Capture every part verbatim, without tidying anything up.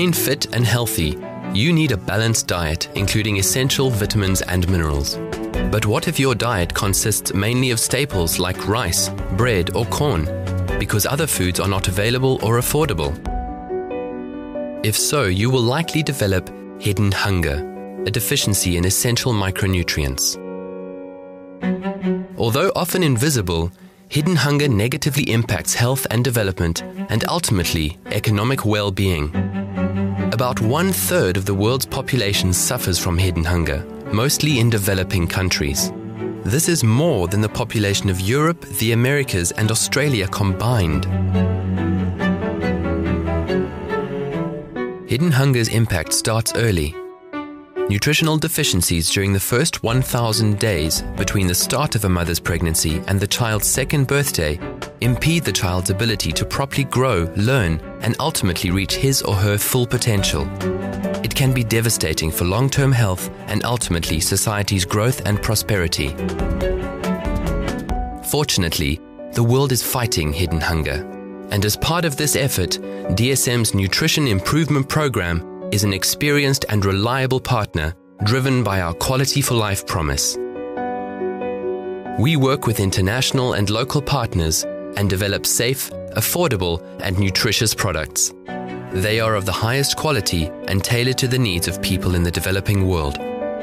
remain fit and healthy, you need a balanced diet, including essential vitamins and minerals. But what if your diet consists mainly of staples like rice, bread, or corn, because other foods are not available or affordable? If so, you will likely develop hidden hunger, a deficiency in essential micronutrients. Although often invisible, hidden hunger negatively impacts health and development, and ultimately economic well-being. About one-third of the world's population suffers from hidden hunger, mostly in developing countries. This is more than the population of Europe, the Americas, and Australia combined. Hidden hunger's impact starts early. Nutritional deficiencies during the first one thousand days between the start of a mother's pregnancy and the child's second birthday impede the child's ability to properly grow, learn, and ultimately reach his or her full potential. It can be devastating for long-term health and ultimately society's growth and prosperity. Fortunately, the world is fighting hidden hunger. And as part of this effort, D S M's Nutrition Improvement Program is an experienced and reliable partner driven by our Quality for Life promise. We work with international and local partners and develop safe, affordable, and nutritious products. They are of the highest quality and tailored to the needs of people in the developing world.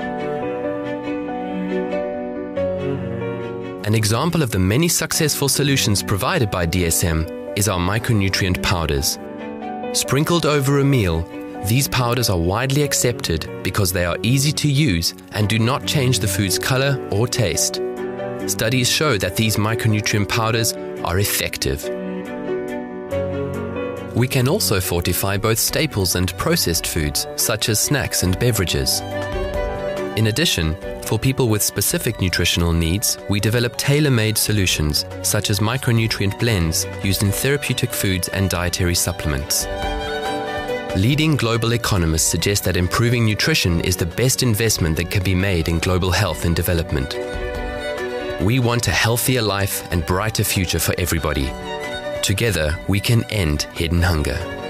An example of the many successful solutions provided by D S M is our micronutrient powders. Sprinkled over a meal, these powders are widely accepted because they are easy to use and do not change the food's color or taste. Studies show that these micronutrient powders are effective. We can also fortify both staples and processed foods, such as snacks and beverages. In addition, for people with specific nutritional needs, we develop tailor-made solutions, such as micronutrient blends used in therapeutic foods and dietary supplements. Leading global economists suggest that improving nutrition is the best investment that can be made in global health and development. We want a healthier life and brighter future for everybody. Together, we can end hidden hunger.